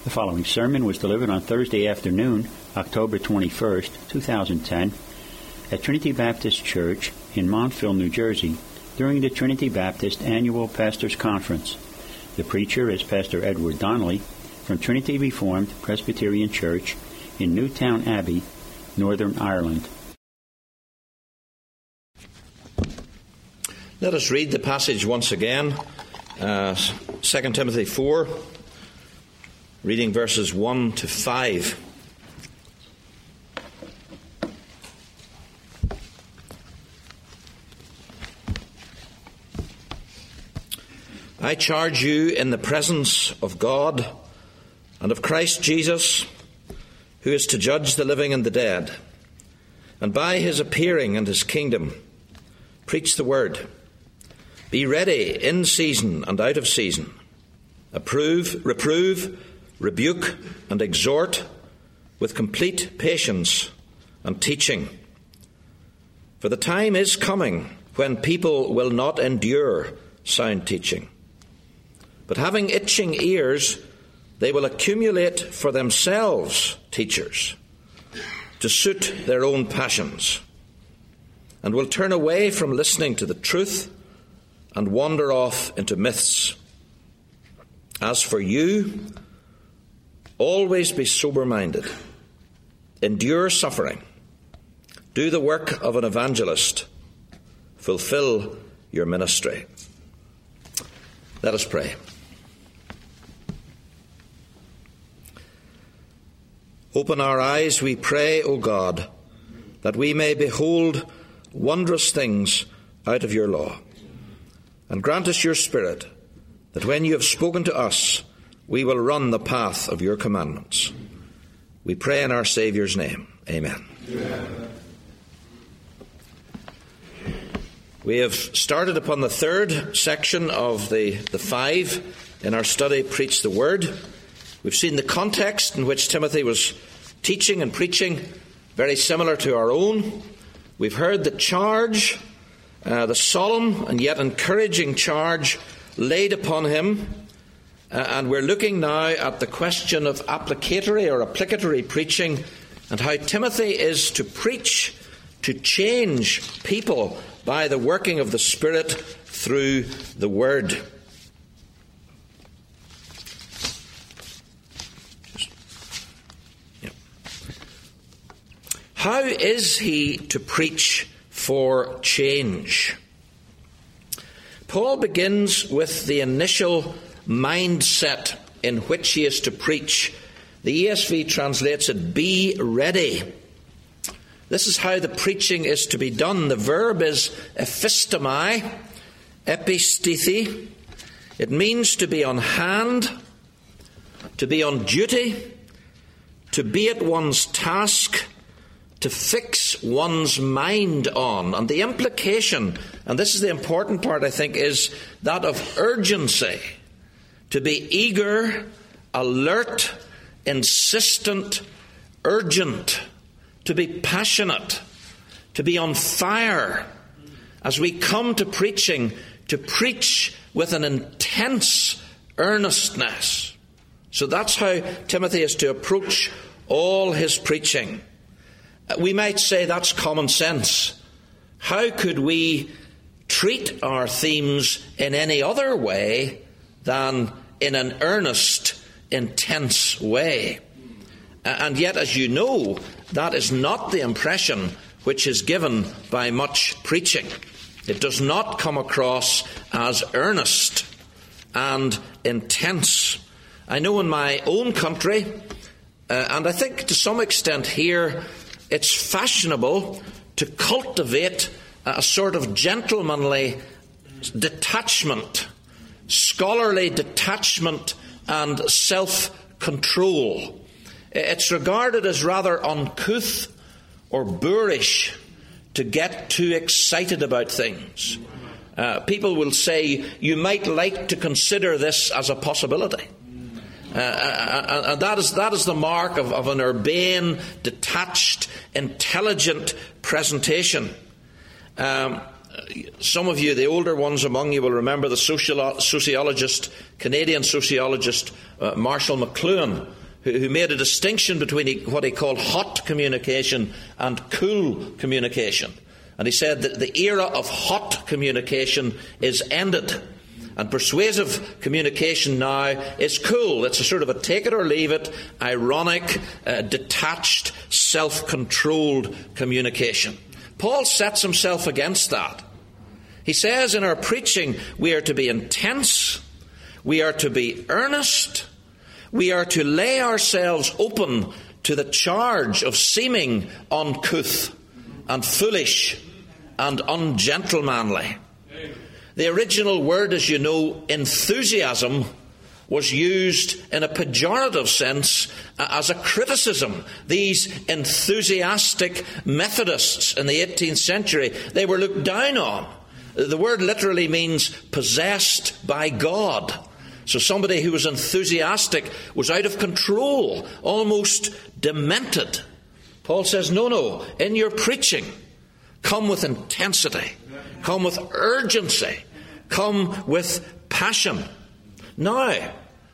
The following sermon was delivered on Thursday afternoon, October 21st, 2010, at Trinity Baptist Church in Montville, New Jersey, during the Trinity Baptist Annual Pastors Conference. The preacher is Pastor Edward Donnelly from Trinity Reformed Presbyterian Church in Newtown Abbey, Northern Ireland. Let us read the passage once again, 2 Timothy 4, reading verses 1 to 5. I charge you in the presence of God and of Christ Jesus, who is to judge the living and the dead, and by his appearing and his kingdom, preach the word. Be ready in season and out of season. Reprove, rebuke, and exhort with complete patience and teaching. For the time is coming when people will not endure sound teaching, but having itching ears, they will accumulate for themselves teachers to suit their own passions, and will turn away from listening to the truth and wander off into myths. As for you, always be sober-minded, endure suffering, do the work of an evangelist, fulfill your ministry. Let us pray. Open our eyes, we pray, O God, that we may behold wondrous things out of your law. And grant us your Spirit, that when you have spoken to us, we will run the path of your commandments. We pray in our Saviour's name. Amen. Amen. We have started upon the third section of the five in our study, Preach the Word. We've seen the context in which Timothy was teaching and preaching, very similar to our own. We've heard the charge, the solemn and yet encouraging charge laid upon him. And we're looking now at the question of applicatory preaching, and how Timothy is to preach to change people by the working of the Spirit through the Word. How is he to preach for change? Paul begins with the initial mindset in which he is to preach. The ESV translates it, be ready. This is how the preaching is to be done. The verb is ephistomai, epistethi. It means to be on hand, to be on duty, to be at one's task, to fix one's mind on. And the implication, and this is the important part, I think, is that of urgency. To be eager, alert, insistent, urgent, to be passionate, to be on fire. As we come to preaching, to preach with an intense earnestness. So that's how Timothy is to approach all his preaching. We might say that's common sense. How could we treat our themes in any other way than in an earnest, intense way? And yet, as you know, that is not the impression which is given by much preaching. It does not come across as earnest and intense. I know in my own country, and I think to some extent here, it's fashionable to cultivate a sort of gentlemanly detachment, scholarly detachment and self-control. It's regarded as rather uncouth or boorish to get too excited about things. People will say, you might like to consider this as a possibility. And that is the mark of an urbane, detached, intelligent presentation. Some of you, the older ones among you, will remember the Canadian sociologist Marshall McLuhan, who made a distinction between what he called hot communication and cool communication. And he said that the era of hot communication is ended, and persuasive communication now is cool. It's a sort of a take it or leave it, ironic, detached, self-controlled communication. Paul sets himself against that. He says in our preaching we are to be intense, we are to be earnest, we are to lay ourselves open to the charge of seeming uncouth and foolish and ungentlemanly. The original word, as you know, enthusiasm, was used in a pejorative sense as a criticism. These enthusiastic Methodists in the 18th century, they were looked down on. The word literally means possessed by God. So somebody who was enthusiastic was out of control, almost demented. Paul says, no, in your preaching, come with intensity, come with urgency, come with passion. Now,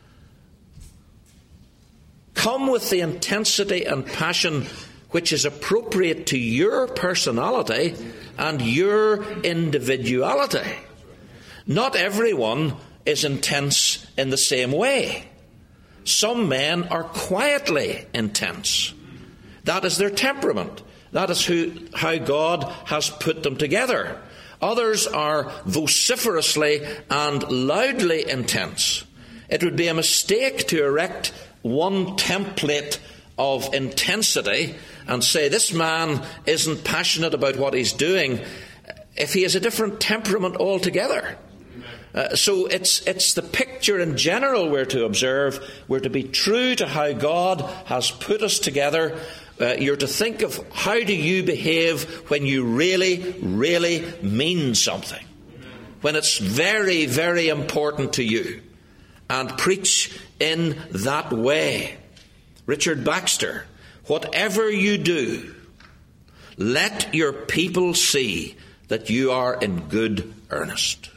come with the intensity and passion which is appropriate to your personality and your individuality. Not everyone is intense in the same way. Some men are quietly intense. That is their temperament. That is how God has put them together. Others are vociferously and loudly intense. It would be a mistake to erect one template of intensity and say this man isn't passionate about what he's doing if he has a different temperament altogether. So it's the picture in general we're to observe. We're to be true to how God has put us together. You're to think of how do you behave when you really, really mean something. When it's very, very important to you. And preach in that way. Richard Baxter, whatever you do, let your people see that you are in good earnest.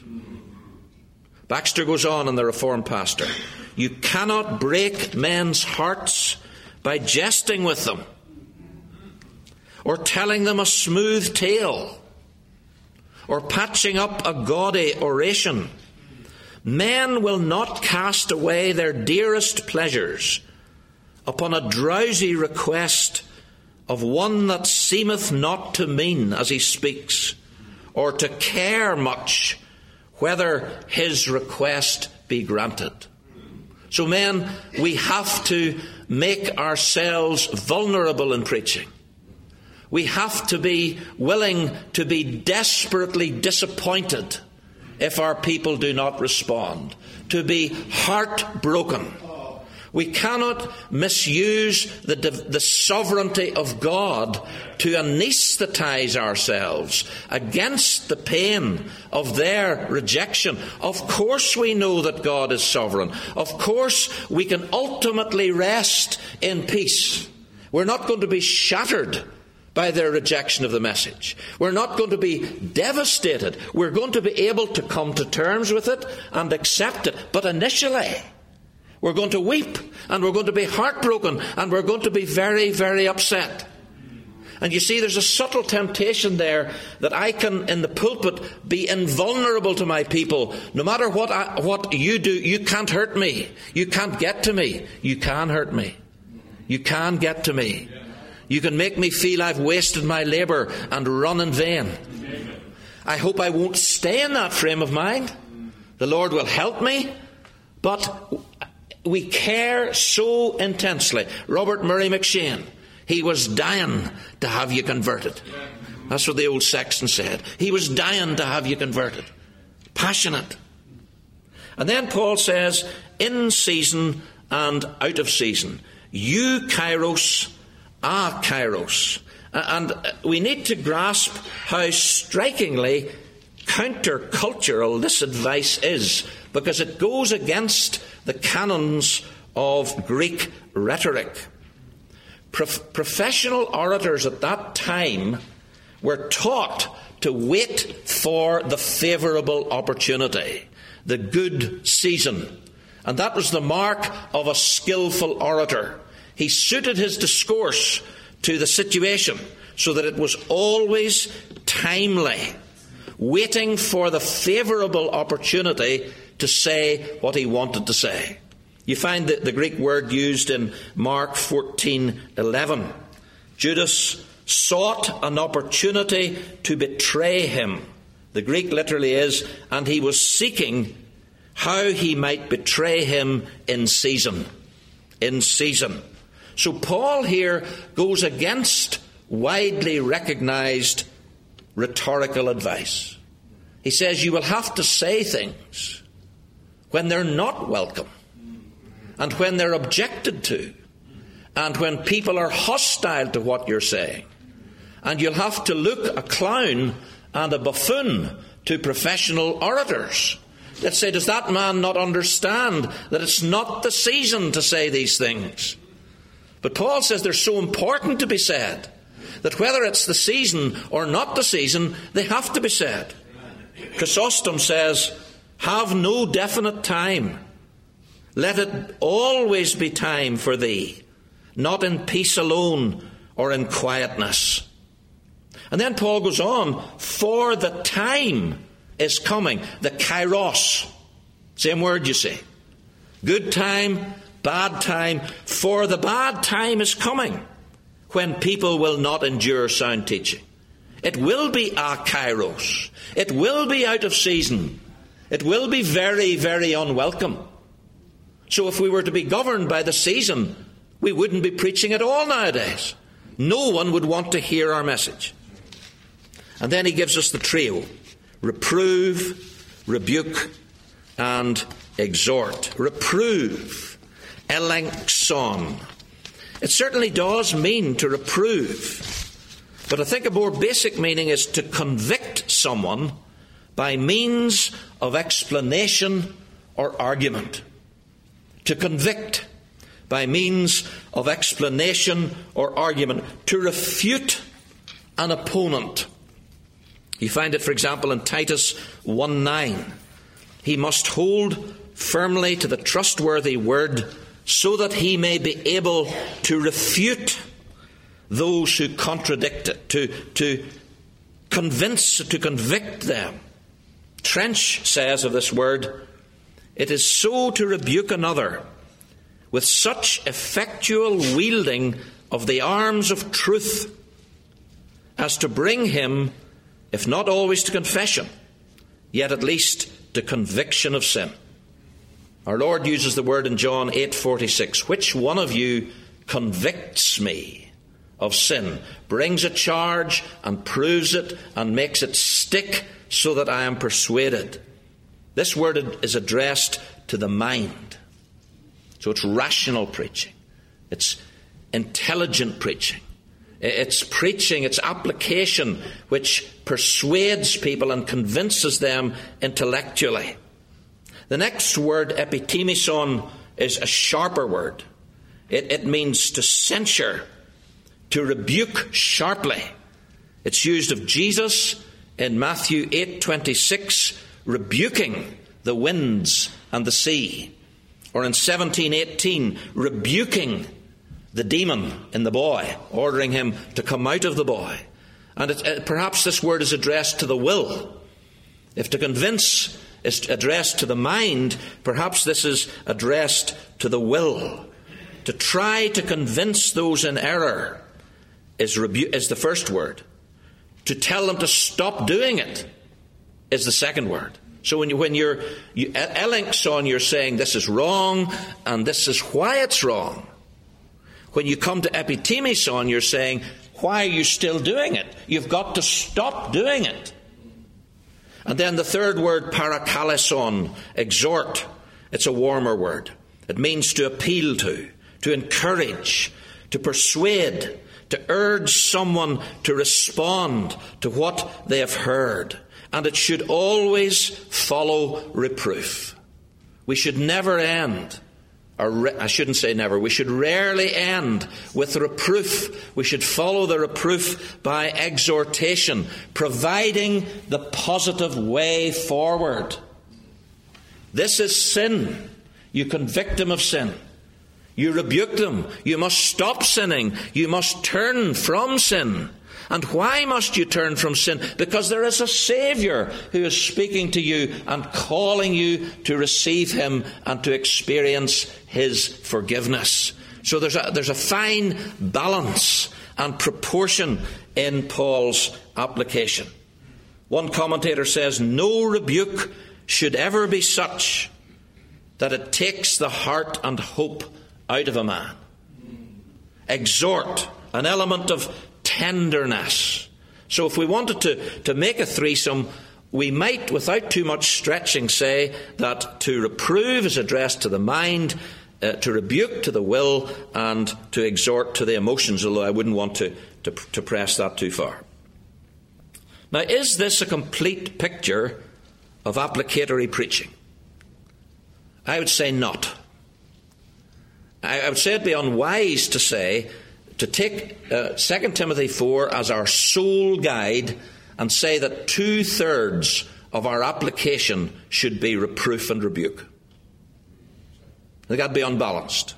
Baxter goes on in The Reformed Pastor. You cannot break men's hearts by jesting with them or telling them a smooth tale or patching up a gaudy oration. Men will not cast away their dearest pleasures upon a drowsy request of one that seemeth not to mean as he speaks, or to care much whether his request be granted. So men, we have to make ourselves vulnerable in preaching. We have to be willing to be desperately disappointed if our people do not respond, to be heartbroken. We cannot misuse the sovereignty of God to anaesthetize ourselves against the pain of their rejection. Of course we know that God is sovereign. Of course we can ultimately rest in peace. We're not going to be shattered by their rejection of the message. We're not going to be devastated. We're going to be able to come to terms with it and accept it. But initially, we're going to weep, and we're going to be heartbroken, and we're going to be very, very upset. And you see, there's a subtle temptation there that I can, in the pulpit, be invulnerable to my people. No matter what you do, you can't hurt me. You can't get to me. You can hurt me. You can get to me. You can make me feel I've wasted my labour and run in vain. I hope I won't stay in that frame of mind. The Lord will help me, but we care so intensely. Robert Murray McShane, he was dying to have you converted. That's what the old sexton said. He was dying to have you converted. Passionate. And then Paul says, in season and out of season. You Kairos, Kairos. And we need to grasp how strikingly countercultural this advice is, because it goes against the canons of Greek rhetoric. Professional orators at that time were taught to wait for the favourable opportunity, the good season. And that was the mark of a skillful orator. He suited his discourse to the situation so that it was always timely, waiting for the favourable opportunity to say what he wanted to say. You find the Greek word used in Mark 14:11. Judas sought an opportunity to betray him. The Greek literally is, and he was seeking how he might betray him in season. In season. So Paul here goes against widely recognized rhetorical advice. He says you will have to say things when they're not welcome, and when they're objected to, and when people are hostile to what you're saying. And you'll have to look a clown and a buffoon to professional orators that say, does that man not understand that it's not the season to say these things? But Paul says they're so important to be said that whether it's the season or not the season, they have to be said. Chrysostom says, have no definite time. Let it always be time for thee, not in peace alone or in quietness. And then Paul goes on, for the time is coming. The kairos. Same word, you see. Good time, bad time. For the bad time is coming when people will not endure sound teaching. It will be a kairos. It will be out of season. It will be very, very unwelcome. So if we were to be governed by the season, we wouldn't be preaching at all nowadays. No one would want to hear our message. And then he gives us the trio: reprove, rebuke, and exhort. Reprove, elengson. It certainly does mean to reprove. But I think a more basic meaning is to convict someone by means of explanation or argument. To convict by means of explanation or argument. To refute an opponent. You find it, for example, in Titus 1:9. He must hold firmly to the trustworthy word so that he may be able to refute those who contradict it, to convince, to convict them. Trench says of this word, it is so to rebuke another with such effectual wielding of the arms of truth as to bring him, if not always to confession, yet at least to conviction of sin. Our Lord uses the word in John 8:46. Which one of you convicts me of sin, brings a charge and proves it and makes it stick so that I am persuaded? This word is addressed to the mind. So it's rational preaching. It's intelligent preaching. It's preaching, it's application which persuades people and convinces them intellectually. The next word, epitimison, is a sharper word. It means to censure, to rebuke sharply. It's used of Jesus in Matthew 8:26, rebuking the winds and the sea. Or in 17:18, rebuking the demon in the boy, ordering him to come out of the boy. And perhaps this word is addressed to the will. If to convince is addressed to the mind, perhaps this is addressed to the will. To try to convince those in error is the first word. To tell them to stop doing it is the second word. So when you're elengson, you're saying this is wrong and this is why it's wrong. When you come to epitimison, you're saying, why are you still doing it? You've got to stop doing it. And then the third word, parakaleson, exhort. It's a warmer word. It means to appeal to encourage, to persuade, to urge someone to respond to what they have heard. And it should always follow reproof. We should never end, I shouldn't say never, we should rarely end with reproof. We should follow the reproof by exhortation, providing the positive way forward. This is sin. You convict him of sin. You rebuke them. You must stop sinning. You must turn from sin. And why must you turn from sin? Because there is a Saviour who is speaking to you and calling you to receive Him and to experience His forgiveness. So there's a fine balance and proportion in Paul's application. One commentator says, no rebuke should ever be such that it takes the heart and hope out of a man. Exhort, an element of tenderness. So if we wanted to make a threesome, we might, without too much stretching, say that to reprove is addressed to the mind, to rebuke to the will, and to exhort to the emotions, although I wouldn't want to press that too far. Now, is this a complete picture of applicatory preaching? I would say not. I would say it'd be unwise to take 2 Timothy 4 as our sole guide and say that 2/3 of our application should be reproof and rebuke. I think that'd be unbalanced.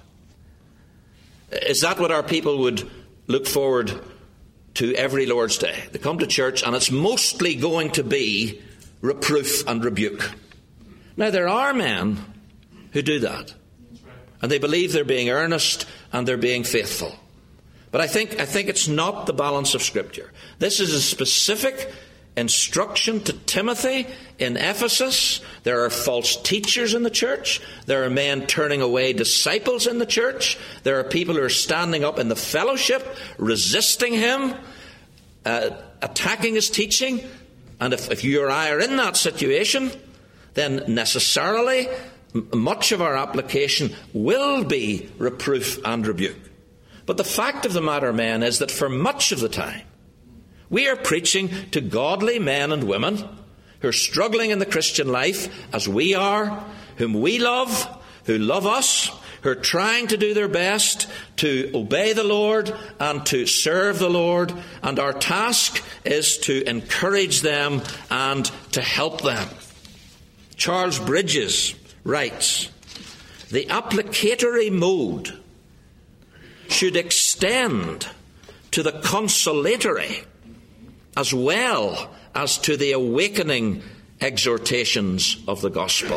Is that what our people would look forward to every Lord's Day? They come to church and it's mostly going to be reproof and rebuke. Now, there are men who do that. And they believe they're being earnest and they're being faithful. But I think it's not the balance of Scripture. This is a specific instruction to Timothy in Ephesus. There are false teachers in the church. There are men turning away disciples in the church. There are people who are standing up in the fellowship, resisting him, attacking his teaching. And if you or I are in that situation, then necessarily much of our application will be reproof and rebuke. But the fact of the matter, men, is that for much of the time, we are preaching to godly men and women who are struggling in the Christian life as we are, whom we love, who love us, who are trying to do their best to obey the Lord and to serve the Lord. And our task is to encourage them and to help them. Charles Bridges writes, the applicatory mode should extend to the consolatory as well as to the awakening exhortations of the gospel.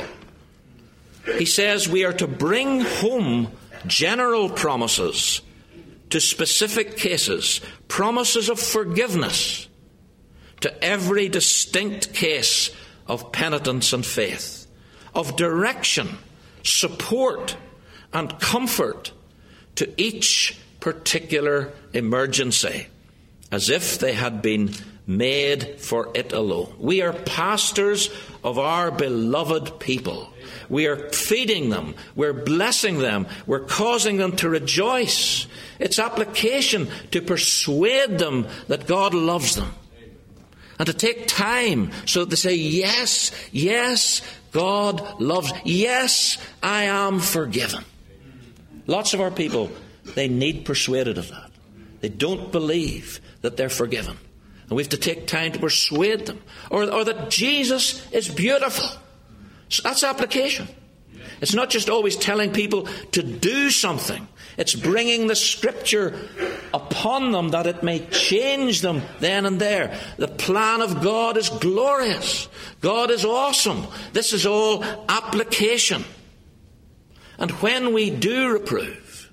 He says we are to bring home general promises to specific cases, promises of forgiveness to every distinct case of penitence and faith, of direction, support, and comfort to each particular emergency, as if they had been made for it alone. We are pastors of our beloved people. We are feeding them. We're blessing them. We're causing them to rejoice. It's application to persuade them that God loves them. And to take time so that they say, yes, yes, God loves. Yes, I am forgiven. Lots of our people, they need persuaded of that. They don't believe that they're forgiven. And we have to take time to persuade them. Or that Jesus is beautiful. So that's application. It's not just always telling people to do something. It's bringing the Scripture upon them that it may change them then and there. The plan of God is glorious. God is awesome. This is all application. And when we do reprove,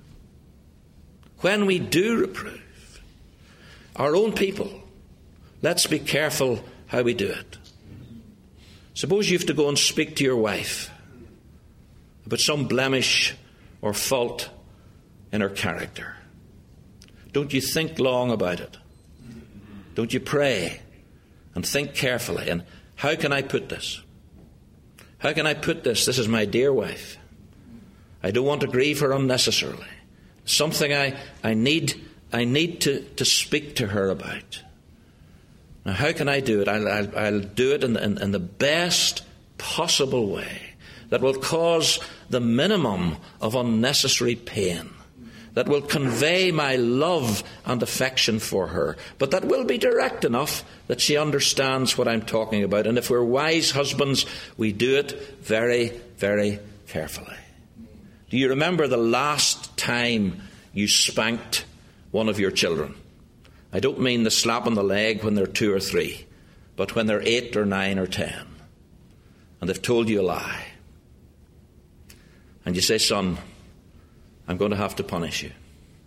our own people, let's be careful how we do it. Suppose you have to go and speak to your wife about some blemish or fault in her character. Don't you think long about it? Don't you pray and think carefully? And how can I put this? How can I put this? This is my dear wife. I don't want to grieve her unnecessarily. Something I need to speak to her about. Now, how can I do it? I'll do it in the best possible way that will cause the minimum of unnecessary pain, that will convey my love and affection for her, but that will be direct enough that she understands what I'm talking about. And if we're wise husbands, we do it very, very carefully. Do you remember the last time you spanked one of your children? I don't mean the slap on the leg when they're 2 or 3, but when they're 8 or 9 or 10, and they've told you a lie. And you say, son, I'm going to have to punish you.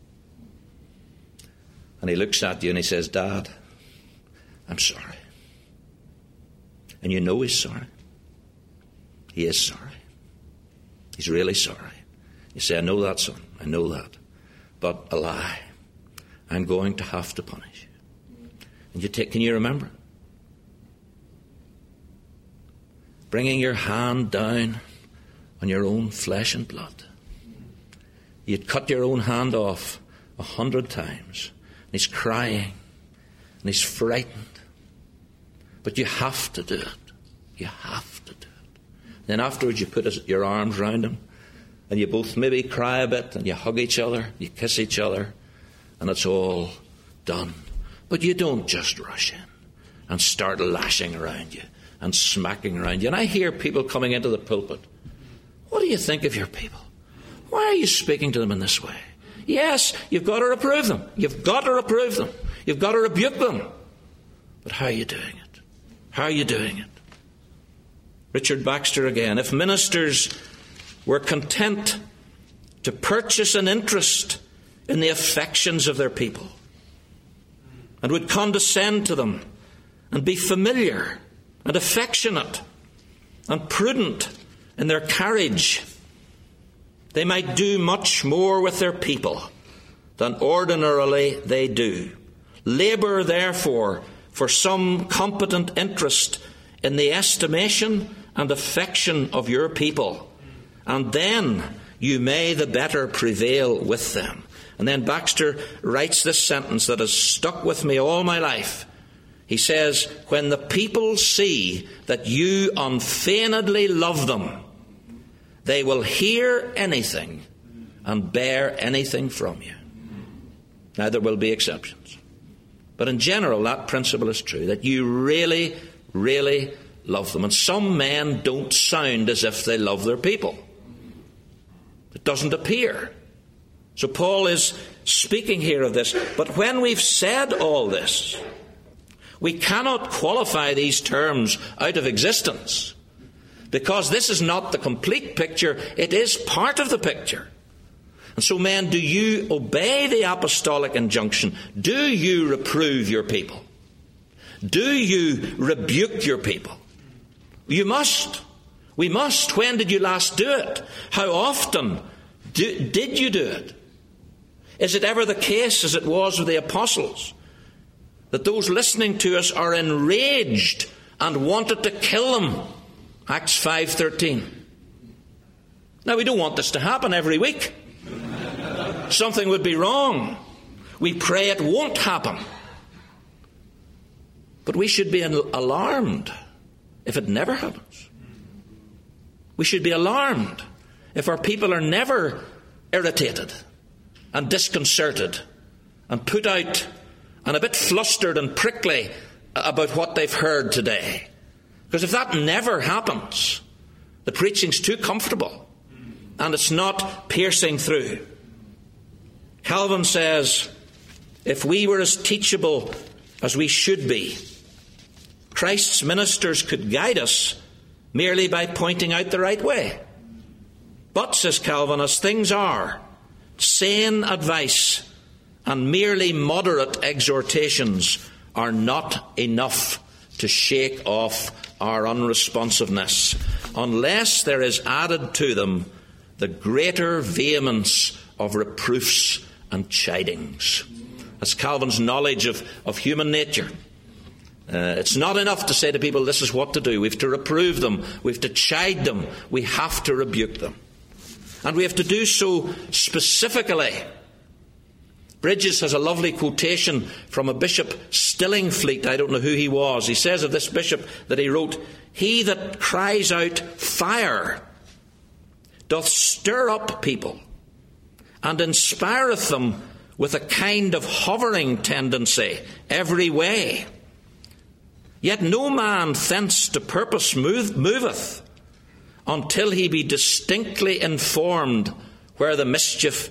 And he looks at you and he says, Dad, I'm sorry. And you know he's sorry. He is sorry. He's really sorry. You say, I know that, son. I know that. But a lie. I'm going to have to punish you. And can you remember? Bringing your hand down on your own flesh and blood. You'd cut your own hand off 100 times. And he's crying. And he's frightened. But you have to do it. You have to do it. Then afterwards you put your arms around him. And you both maybe cry a bit. And you hug each other. You kiss each other. And it's all done. But you don't just rush in and start lashing around you and smacking around you. And I hear people coming into the pulpit. What do you think of your people? Why are you speaking to them in this way? Yes, you've got to reprove them. You've got to reprove them. You've got to rebuke them. But how are you doing it? How are you doing it? Richard Baxter again. If ministers were content to purchase an interest in the affections of their people and would condescend to them and be familiar and affectionate and prudent in their carriage, they might do much more with their people than ordinarily they do. Labour, therefore, for some competent interest in the estimation and affection of your people, and then you may the better prevail with them. And then Baxter writes this sentence that has stuck with me all my life. He says, when the people see that you unfeignedly love them, they will hear anything and bear anything from you. Now, there will be exceptions. But in general, that principle is true, that you really, really love them. And some men don't sound as if they love their people. It doesn't appear. So Paul is speaking here of this. But when we've said all this, we cannot qualify these terms out of existence, because this is not the complete picture. It is part of the picture. And so, men, do you obey the apostolic injunction? Do you reprove your people? Do you rebuke your people? You must. We must. When did you last do it? How often did you do it? Is it ever the case, as it was with the apostles, that those listening to us are enraged and wanted to kill them? Acts 5:13. Now, we don't want this to happen every week. Something would be wrong. We pray it won't happen. But we should be alarmed if it never happens. We should be alarmed if our people are never irritated and disconcerted and put out and a bit flustered and prickly about what they've heard today. Because if that never happens, the preaching's too comfortable and it's not piercing through. Calvin says, if we were as teachable as we should be, Christ's ministers could guide us merely by pointing out the right way. But, says Calvin, as things are, sane advice and merely moderate exhortations are not enough to shake off our unresponsiveness, unless there is added to them the greater vehemence of reproofs and chidings. That's Calvin's knowledge of human nature. It's not enough to say to people, this is what to do. We have to reprove them. We have to chide them. We have to rebuke them. And we have to do so specifically. Bridges has a lovely quotation from a Bishop Stillingfleet. I don't know who he was. He says of this bishop that he wrote, "He that cries out fire doth stir up people, and inspireth them with a kind of hovering tendency every way. Yet no man thence to purpose moveth, until he be distinctly informed where the mischief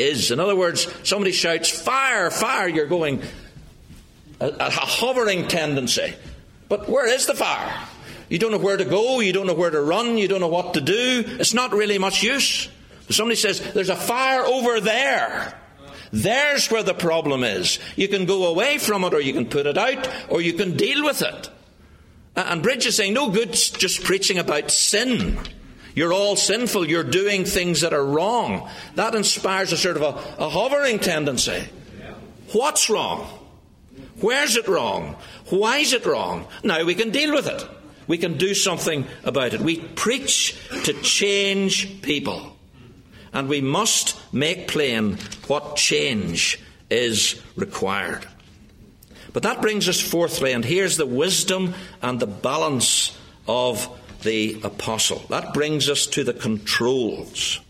is. In other words, somebody shouts, fire, fire, you're going a hovering tendency. But where is the fire? You don't know where to go, you don't know where to run, you don't know what to do. It's not really much use. Somebody says, there's a fire over there. There's where the problem is. You can go away from it, or you can put it out, or you can deal with it. And Bridge is saying, no good just preaching about sin. You're all sinful. You're doing things that are wrong. That inspires a sort of a hovering tendency. What's wrong? Where's it wrong? Why is it wrong? Now we can deal with it. We can do something about it. We preach to change people. And we must make plain what change is required. But that brings us fourthly, and here's the wisdom and the balance of the apostle. That brings us to the controls.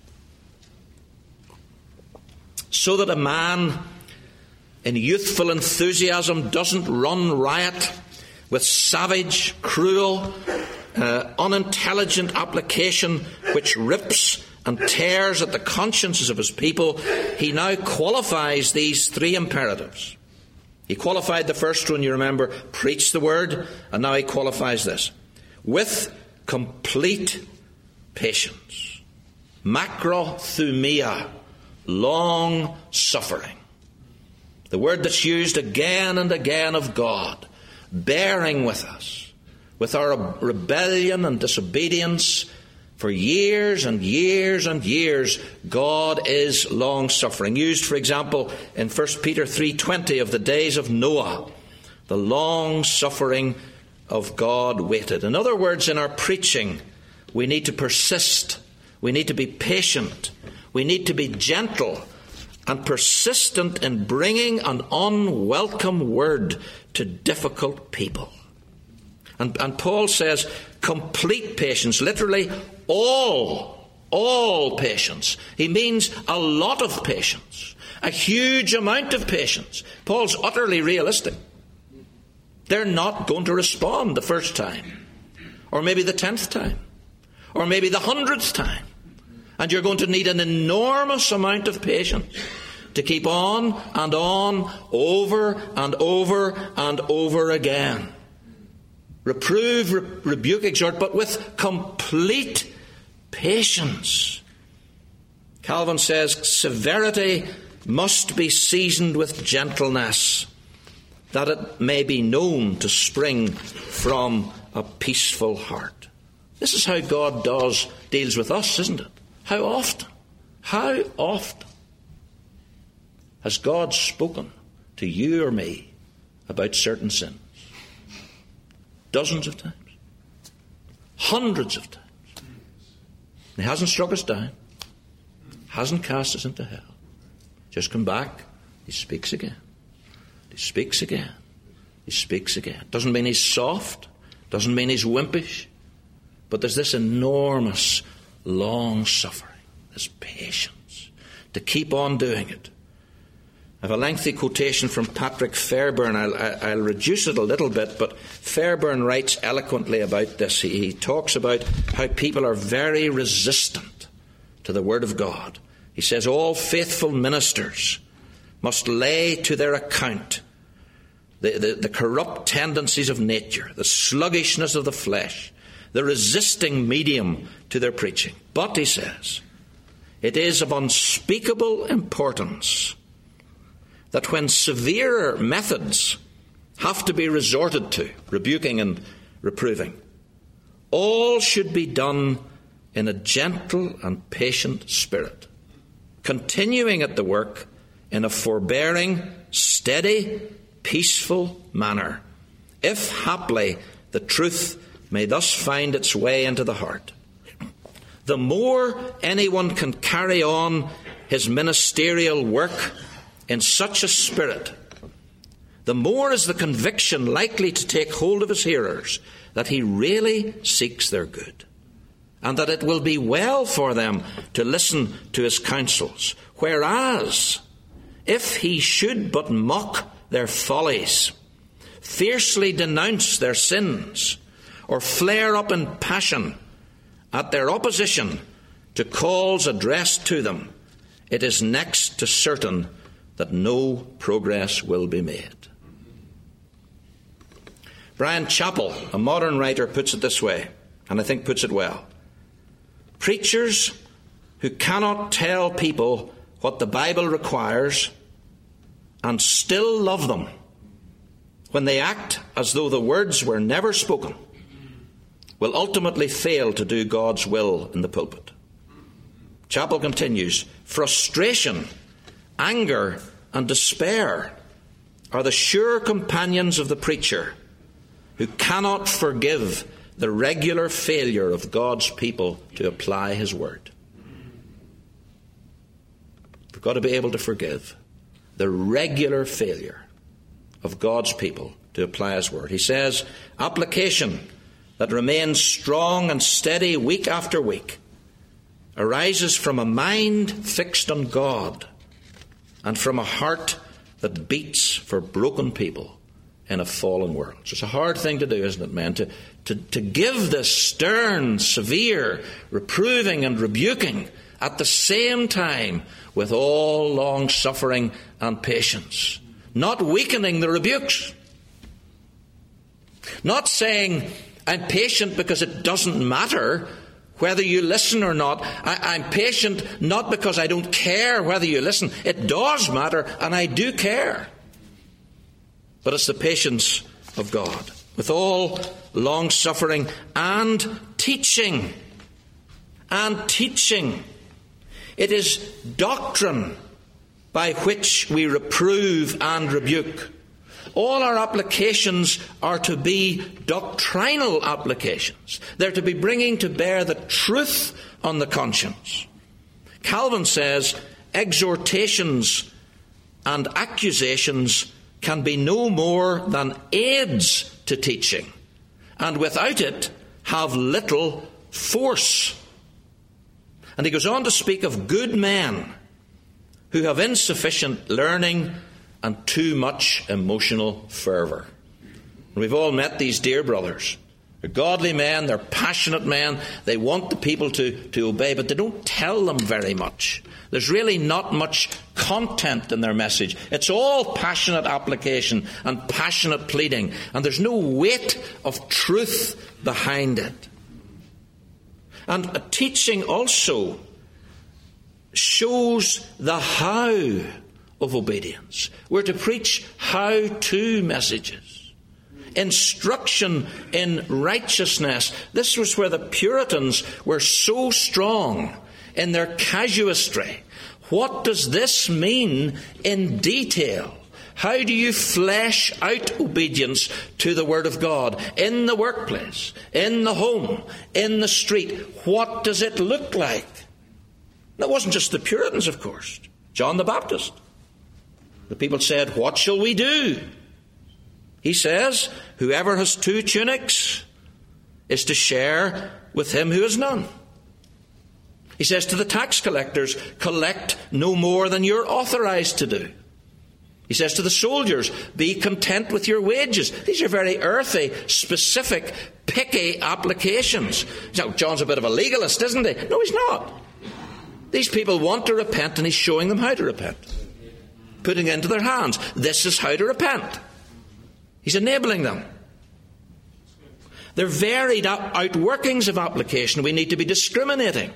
So that a man in youthful enthusiasm doesn't run riot with savage, cruel, unintelligent application which rips and tears at the consciences of his people. He now qualifies these three imperatives. He qualified the first one, you remember, preach the word, and now he qualifies this. With complete patience. Makrothumia, long suffering. The word that's used again and again of God, bearing with us, with our rebellion and disobedience. For years and years and years, God is long-suffering. Used, for example, in 1 Peter 3:20 of the days of Noah. The long-suffering of God waited. In other words, in our preaching, we need to persist. We need to be patient. We need to be gentle and persistent in bringing an unwelcome word to difficult people. And Paul says, complete patience, literally all patience. He means a lot of patience, a huge amount of patience. Paul's utterly realistic. They're not going to respond the first time, or maybe the 10th time, or maybe the 100th time. And you're going to need an enormous amount of patience to keep on, over and over and over again. Reprove, rebuke, exhort, but with complete patience. Calvin says, severity must be seasoned with gentleness, that it may be known to spring from a peaceful heart. This is how God deals with us, isn't it? How often has God spoken to you or me about certain sins? Dozens of times. Hundreds of times. He hasn't struck us down. Hasn't cast us into hell. Just come back. He speaks again. He speaks again. He speaks again. Doesn't mean he's soft. Doesn't mean he's wimpish. But there's this enormous long suffering. This patience. To keep on doing it. I have a lengthy quotation from Patrick Fairbairn. I'll reduce it a little bit, but Fairbairn writes eloquently about this. He talks about how people are very resistant to the Word of God. He says, all faithful ministers must lay to their account the corrupt tendencies of nature, the sluggishness of the flesh, the resisting medium to their preaching. But, he says, it is of unspeakable importance that when severer methods have to be resorted to, rebuking and reproving, all should be done in a gentle and patient spirit, continuing at the work in a forbearing, steady, peaceful manner, if haply the truth may thus find its way into the heart. The more anyone can carry on his ministerial work in such a spirit, the more is the conviction likely to take hold of his hearers that he really seeks their good, and that it will be well for them to listen to his counsels. Whereas, if he should but mock their follies, fiercely denounce their sins, or flare up in passion at their opposition to calls addressed to them, it is next to certain that no progress will be made. Brian Chappell, a modern writer, puts it this way, and I think puts it well. Preachers who cannot tell people what the Bible requires and still love them when they act as though the words were never spoken will ultimately fail to do God's will in the pulpit. Chappell continues, frustration, anger, and despair are the sure companions of the preacher who cannot forgive the regular failure of God's people to apply his word. We've got to be able to forgive the regular failure of God's people to apply his word. He says, application that remains strong and steady week after week arises from a mind fixed on God and from a heart that beats for broken people in a fallen world. So it's a hard thing to do, isn't it, man? To give this stern, severe, reproving and rebuking at the same time with all long-suffering and patience. Not weakening the rebukes. Not saying, I'm patient because it doesn't matter whether you listen or not. I'm patient not because I don't care whether you listen. It does matter, and I do care. But it's the patience of God, with all long-suffering and teaching. And teaching. It is doctrine by which we reprove and rebuke. All our applications are to be doctrinal applications. They're to be bringing to bear the truth on the conscience. Calvin says, exhortations and accusations can be no more than aids to teaching, and without it have little force. And he goes on to speak of good men who have insufficient learning and too much emotional fervour. We've all met these dear brothers. They're godly men, they're passionate men, they want the people to obey, but they don't tell them very much. There's really not much content in their message. It's all passionate application and passionate pleading, and there's no weight of truth behind it. And a teaching also shows the how of obedience. We're to preach how-to messages. Instruction in righteousness. This was where the Puritans were so strong in their casuistry. What does this mean in detail? How do you flesh out obedience to the Word of God in the workplace, in the home, in the street? What does it look like? And it wasn't just the Puritans, of course. John the Baptist. The people said, what shall we do? He says, whoever has 2 tunics is to share with him who has none. He says to the tax collectors, collect no more than you're authorized to do. He says to the soldiers, be content with your wages. These are very earthy, specific, picky applications. Now, John's a bit of a legalist, isn't he? No, he's not. These people want to repent, and he's showing them how to repent. Putting it into their hands. This is how to repent. He's enabling them. They're varied outworkings of application. We need to be discriminating.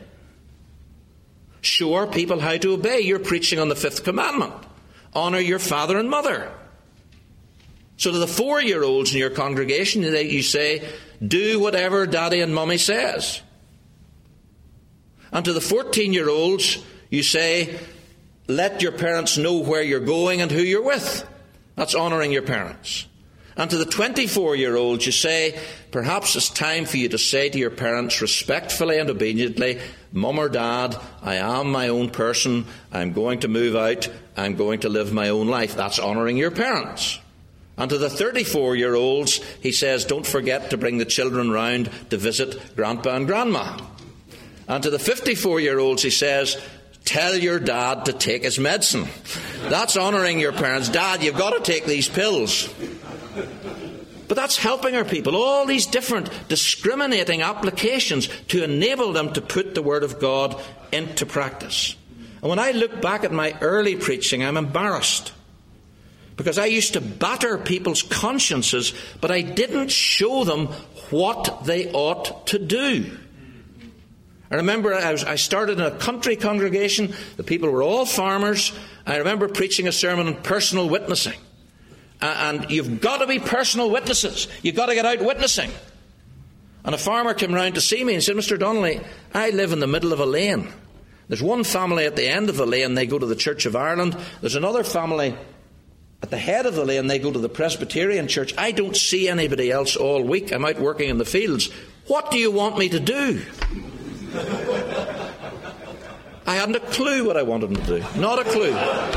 Show people how to obey. You're preaching on the 5th commandment. Honour your father and mother. So to the 4-year-olds in your congregation, you say, do whatever daddy and mummy says. And to the 14-year-olds, you say, let your parents know where you're going and who you're with. That's honouring your parents. And to the 24-year-olds, you say, perhaps it's time for you to say to your parents respectfully and obediently, Mum or Dad, I am my own person. I'm going to move out. I'm going to live my own life. That's honouring your parents. And to the 34-year-olds, he says, don't forget to bring the children round to visit Grandpa and Grandma. And to the 54-year-olds, he says, tell your dad to take his medicine. That's honouring your parents. Dad, you've got to take these pills. But that's helping our people. All these different discriminating applications to enable them to put the Word of God into practice. And when I look back at my early preaching, I'm embarrassed. Because I used to batter people's consciences, but I didn't show them what they ought to do. I remember I started in a country congregation. The people were all farmers. I remember preaching a sermon on personal witnessing. And you've got to be personal witnesses. You've got to get out witnessing. And a farmer came round to see me and said, Mr. Donnelly, I live in the middle of a lane. There's one family at the end of the lane, they go to the Church of Ireland. There's another family at the head of the lane, they go to the Presbyterian Church. I don't see anybody else all week. I'm out working in the fields. What do you want me to do? I hadn't a clue what I wanted them to do. Not a clue.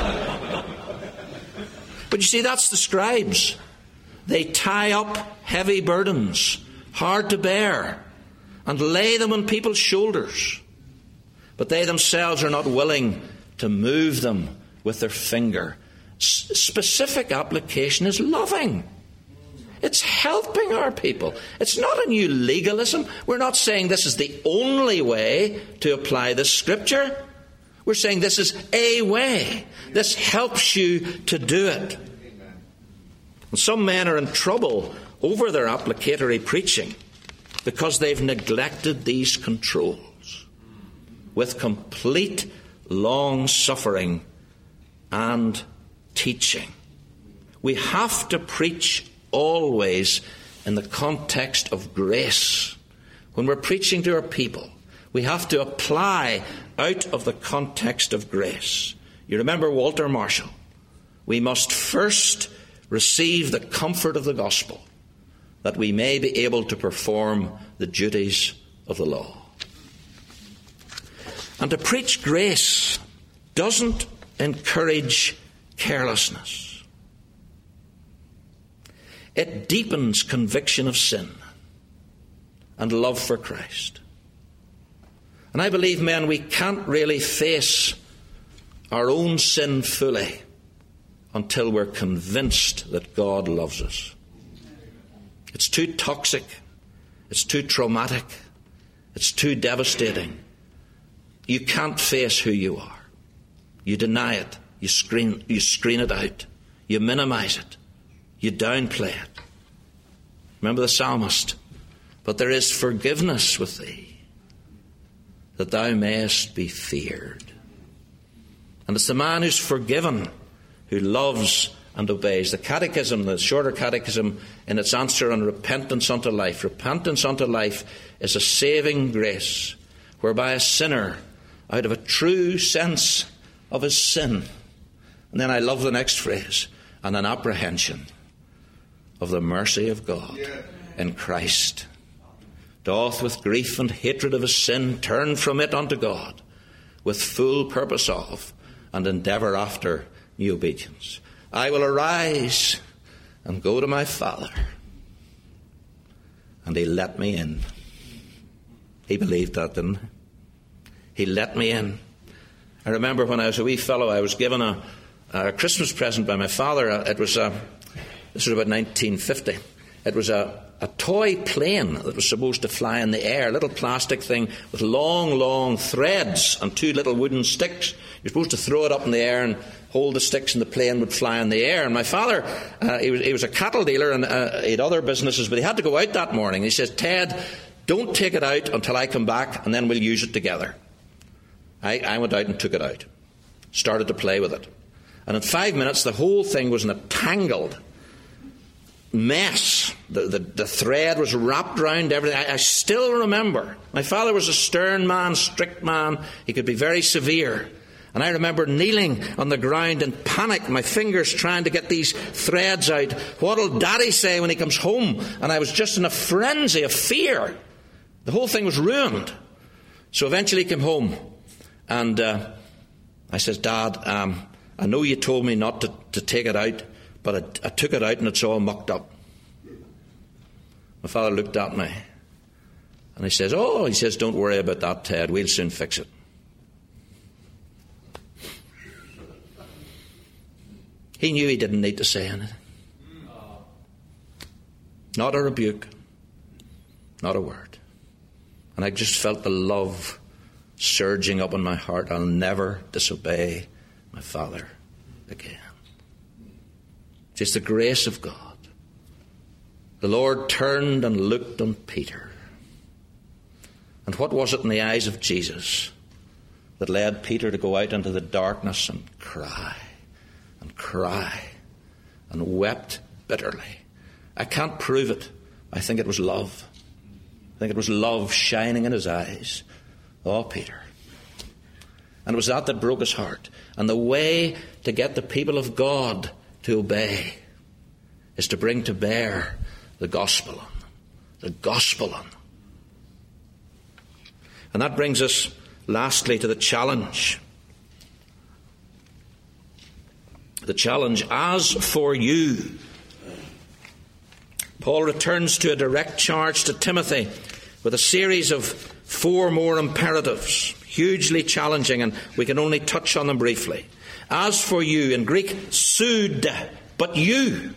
But you see, that's the scribes. They tie up heavy burdens, hard to bear, and lay them on people's shoulders. But they themselves are not willing to move them with their finger. Specific application is loving. It's helping our people. It's not a new legalism. We're not saying this is the only way to apply this scripture. We're saying this is a way. This helps you to do it. And some men are in trouble over their applicatory preaching because they've neglected these controls with complete long-suffering and teaching. We have to preach always in the context of grace. When we're preaching to our people, we have to apply out of the context of grace. You remember Walter Marshall. We must first receive the comfort of the gospel that we may be able to perform the duties of the law. And to preach grace doesn't encourage carelessness. It deepens conviction of sin and love for Christ. And I believe, men, we can't really face our own sin fully until we're convinced that God loves us. It's too toxic. It's too traumatic. It's too devastating. You can't face who you are. You deny it. You screen it out. You minimize it. You downplay it. Remember the psalmist. But there is forgiveness with thee, that thou mayest be feared. And it's the man who's forgiven who loves and obeys. The catechism, the shorter catechism, in its answer on repentance unto life. Repentance unto life is a saving grace whereby a sinner, out of a true sense of his sin, and then I love the next phrase, and an apprehension of the mercy of God in Christ, doth with grief and hatred of his sin turn from it unto God, with full purpose of and endeavour after new obedience. I will arise and go to my Father. And he let me in. He believed that, didn't he? He let me in. I remember when I was a wee fellow, I was given a Christmas present by my father. This was about 1950. It was a toy plane that was supposed to fly in the air, a little plastic thing with long, long threads and two little wooden sticks. You're supposed to throw it up in the air and hold the sticks and the plane would fly in the air. And my father, he was a cattle dealer and he had other businesses, but he had to go out that morning. He says, Ted, don't take it out until I come back and then we'll use it together. I went out and took it out, started to play with it. And in 5 minutes, the whole thing was in a tangled mess. The thread was wrapped around everything. I still remember. My father was a stern man, strict man. He could be very severe. And I remember kneeling on the ground in panic, my fingers trying to get these threads out. What'll Daddy say when he comes home? And I was just in a frenzy of fear. The whole thing was ruined. So eventually he came home. And I says, Dad, I know you told me not to take it out, but I took it out and it's all mucked up. My father looked at me and he says, don't worry about that, Ted. We'll soon fix it. He knew he didn't need to say anything. Not a rebuke. Not a word. And I just felt the love surging up in my heart, I'll never disobey my Father again. Just the grace of God. The Lord turned and looked on Peter. And what was it in the eyes of Jesus that led Peter to go out into the darkness and cry and wept bitterly? I can't prove it. I think it was love. I think it was love shining in his eyes. Oh, Peter. And it was that broke his heart. And the way to get the people of God to obey is to bring to bear the gospel on them. The gospel on them. And that brings us lastly to the challenge. The challenge, as for you. Paul returns to a direct charge to Timothy with a series of 4 more imperatives, hugely challenging, and we can only touch on them briefly. As for you, in Greek, soud, but you.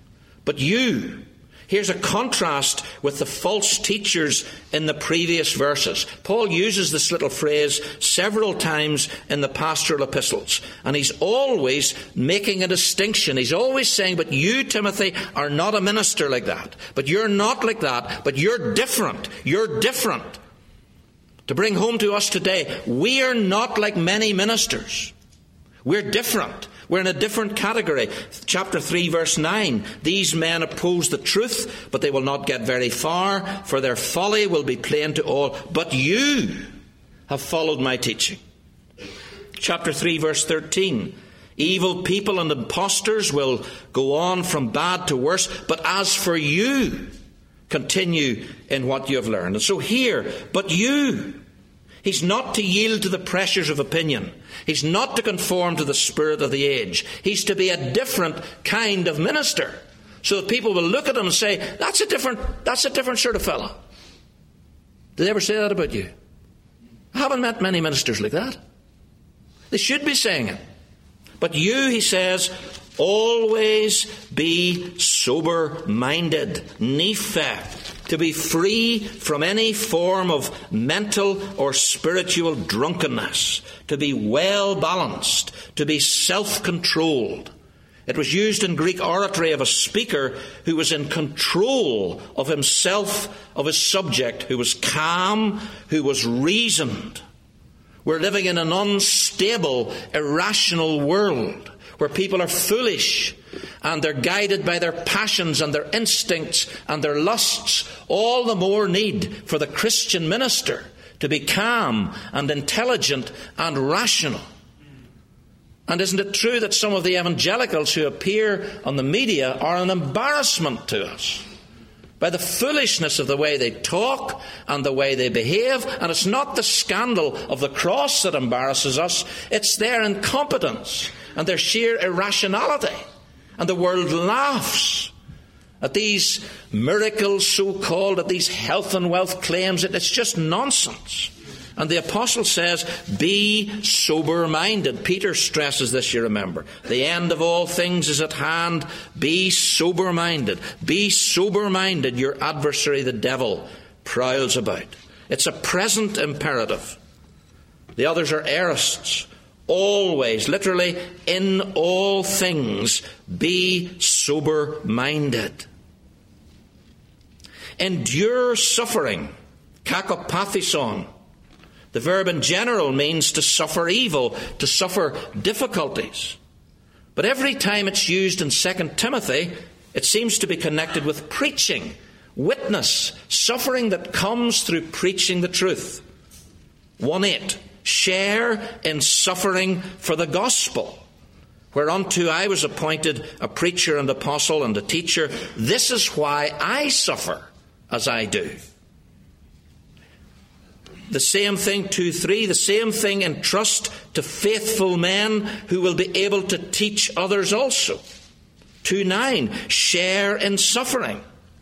Here's a contrast with the false teachers in the previous verses. Paul uses this little phrase several times in the pastoral epistles, and he's always making a distinction. He's always saying, but you, Timothy, are not a minister like that. But you're not like that. But you're different. You're different. To bring home to us today, we are not like many ministers. We're different. We're in a different category. Chapter 3, verse 9. These men oppose the truth, but they will not get very far, for their folly will be plain to all. But you have followed my teaching. Chapter 3, verse 13. Evil people and impostors will go on from bad to worse, but as for you, continue in what you have learned. And so here, but you. He's not to yield to the pressures of opinion. He's not to conform to the spirit of the age. He's to be a different kind of minister, so that people will look at him and say, that's a different sort of fellow. Did they ever say that about you? I haven't met many ministers like that. They should be saying it. But you, he says, always be sober-minded, nephi, to be free from any form of mental or spiritual drunkenness, to be well balanced, to be self-controlled. It was used in Greek oratory of a speaker who was in control of himself, of his subject, who was calm, who was reasoned. We're living in an unstable, irrational world where people are foolish and they're guided by their passions and their instincts and their lusts. All the more need for the Christian minister to be calm and intelligent and rational. And isn't it true that some of the evangelicals who appear on the media are an embarrassment to us by the foolishness of the way they talk and the way they behave? And it's not the scandal of the cross that embarrasses us, it's their incompetence and their sheer irrationality. And the world laughs at these miracles, so-called, at these health and wealth claims. It's just nonsense. And the apostle says, be sober-minded. Peter stresses this, you remember. The end of all things is at hand. Be sober-minded. Be sober-minded. Your adversary, the devil, prowls about. It's a present imperative. The others are aorists. Always, literally, in all things, be sober-minded. Endure suffering. Kakopathison. The verb in general means to suffer evil, to suffer difficulties. But every time it's used in 2 Timothy, it seems to be connected with preaching, witness, suffering that comes through preaching the truth. 1:8. Share in suffering for the gospel, whereunto I was appointed a preacher and apostle and a teacher. This is why I suffer as I do. The same thing, 2:3, the same thing entrust to faithful men who will be able to teach others also. 2:9, share in suffering.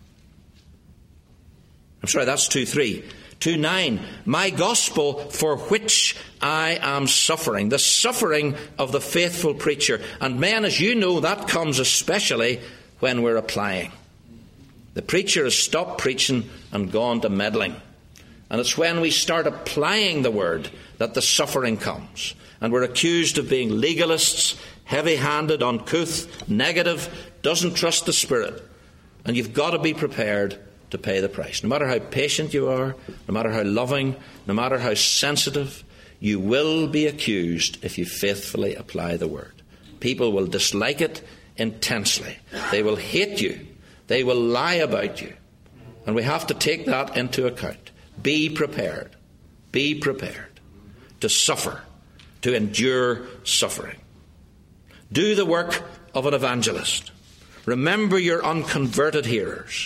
I'm sorry, that's 2:3. 2:9, my gospel for which I am suffering. The suffering of the faithful preacher. And men, as you know, that comes especially when we're applying. The preacher has stopped preaching and gone to meddling. And it's when we start applying the word that the suffering comes. And we're accused of being legalists, heavy-handed, uncouth, negative, doesn't trust the Spirit. And you've got to be prepared to pay the price. No matter how patient you are, no matter how loving, no matter how sensitive, you will be accused if you faithfully apply the word. People will dislike it intensely. They will hate you. They will lie about you. And we have to take that into account. Be prepared. Be prepared to suffer, to endure suffering. Do the work of an evangelist. Remember your unconverted hearers.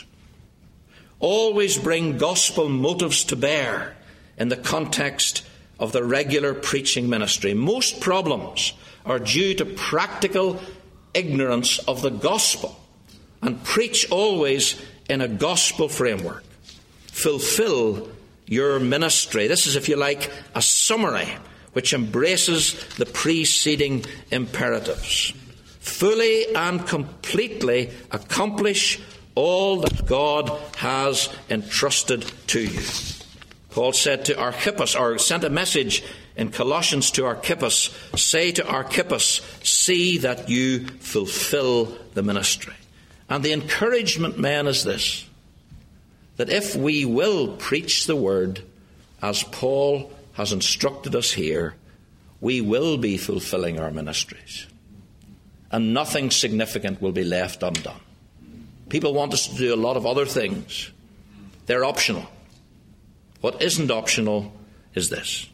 Always bring gospel motives to bear in the context of the regular preaching ministry. Most problems are due to practical ignorance of the gospel. And preach always in a gospel framework. Fulfill your ministry. This is, if you like, a summary which embraces the preceding imperatives. Fully and completely accomplish all that God has entrusted to you. Paul said to Archippus, or sent a message in Colossians to Archippus, say to Archippus, see that you fulfill the ministry. And the encouragement, men, is this, that if we will preach the word as Paul has instructed us here, we will be fulfilling our ministries. And nothing significant will be left undone. People want us to do a lot of other things. They're optional. What isn't optional is this.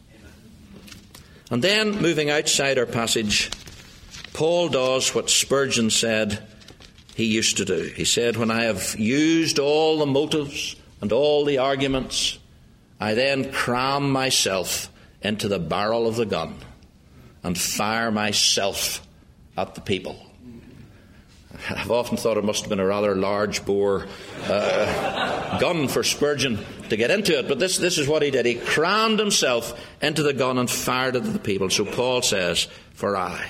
And then, moving outside our passage, Paul does what Spurgeon said he used to do. He said, when I have used all the motives and all the arguments, I then cram myself into the barrel of the gun and fire myself at the people. I've often thought it must have been a rather large bore gun for Spurgeon to get into it, but this is what he did. He crammed himself into the gun and fired it at the people. So Paul says, for I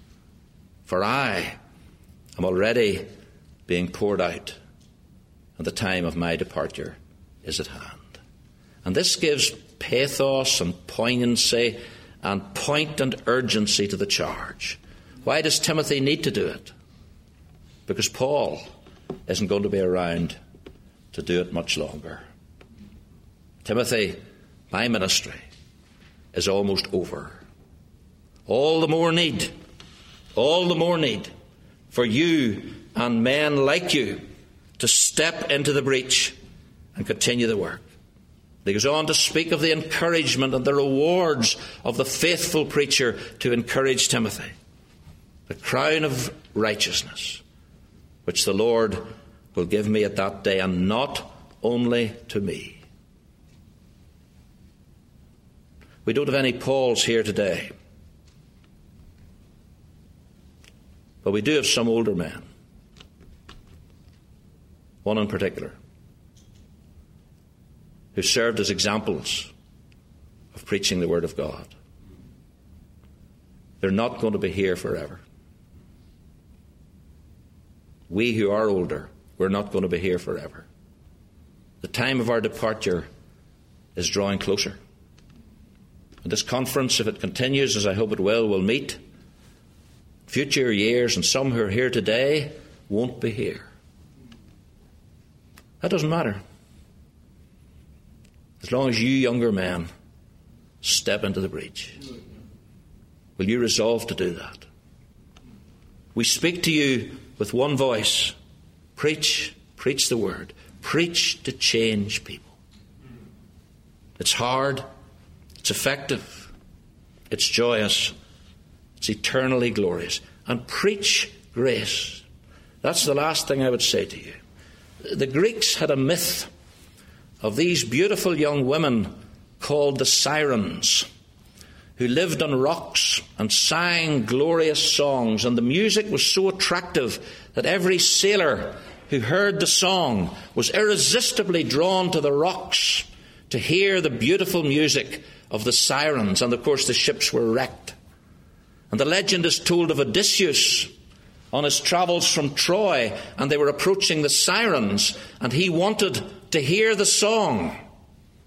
am already being poured out, and the time of my departure is at hand. And this gives pathos and poignancy and point and urgency to the charge. Why does Timothy need to do it? Because Paul isn't going to be around to do it much longer. Timothy, my ministry is almost over. All the more need for you and men like you to step into the breach and continue the work. He goes on to speak of the encouragement and the rewards of the faithful preacher to encourage Timothy. The crown of righteousness, which the Lord will give me at that day, and not only to me. We don't have any Pauls here today, but we do have some older men. One in particular, who served as examples of preaching the Word of God. They're not going to be here forever. We who are older, we're not going to be here forever. The time of our departure is drawing closer. And this conference, if it continues, as I hope it will meet future years, and some who are here today won't be here. That doesn't matter. As long as you younger men step into the breach. Will you resolve to do that? We speak to you with one voice. Preach the word. Preach to change people. It's hard. It's effective. It's joyous. It's eternally glorious. And preach grace. That's the last thing I would say to you. The Greeks had a myth of these beautiful young women called the Sirens, who lived on rocks and sang glorious songs, and the music was so attractive that every sailor who heard the song was irresistibly drawn to the rocks to hear the beautiful music of the Sirens. And of course the ships were wrecked. And the legend is told of Odysseus on his travels from Troy, and they were approaching the Sirens, and he wanted to hear the song.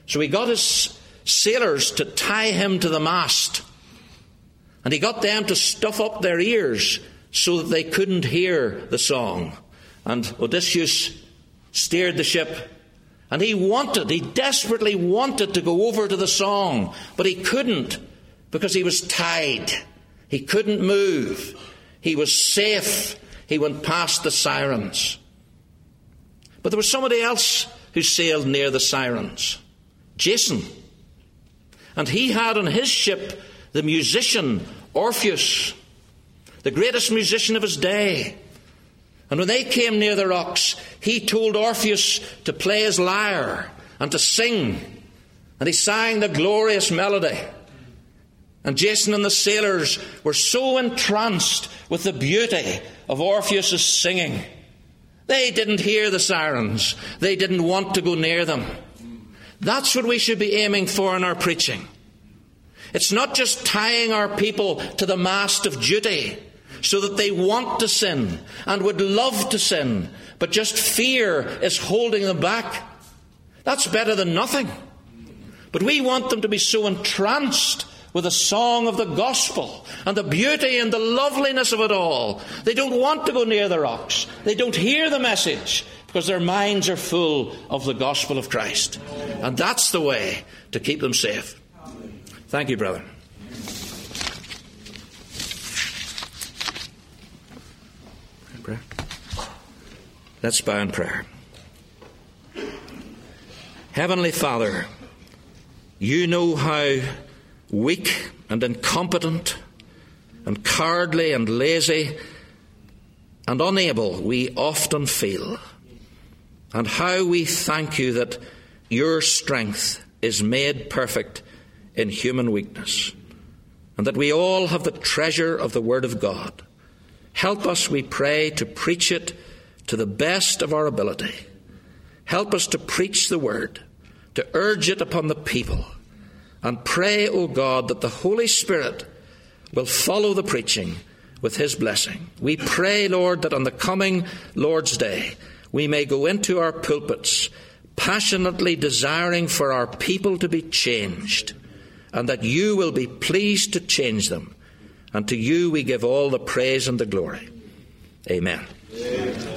So he got his sailors to tie him to the mast. And he got them to stuff up their ears so that they couldn't hear the song. And Odysseus steered the ship. And he desperately wanted to go over to the song. But he couldn't because he was tied. He couldn't move. He was safe. He went past the sirens. But there was somebody else who sailed near the sirens. Jason. And he had on his ship the musician Orpheus, the greatest musician of his day. And when they came near the rocks, he told Orpheus to play his lyre and to sing. And he sang the glorious melody. And Jason and the sailors were so entranced with the beauty of Orpheus' singing. They didn't hear the sirens. They didn't want to go near them. That's what we should be aiming for in our preaching. It's not just tying our people to the mast of duty so that they want to sin and would love to sin, but just fear is holding them back. That's better than nothing. But we want them to be so entranced with the song of the gospel and the beauty and the loveliness of it all. They don't want to go near the rocks. They don't hear the message because their minds are full of the gospel of Christ. And that's the way to keep them safe. Thank you, brother. Let's bow in prayer. Heavenly Father, you know how weak and incompetent and cowardly and lazy and unable we often feel, and how we thank you that your strength is made perfect in human weakness, and that we all have the treasure of the Word of God. Help us, we pray, to preach it to the best of our ability. Help us to preach the Word, to urge it upon the people, and pray, O God, that the Holy Spirit will follow the preaching with His blessing. We pray, Lord, that on the coming Lord's Day we may go into our pulpits passionately desiring for our people to be changed, and that you will be pleased to change them. And to you we give all the praise and the glory. Amen. Amen.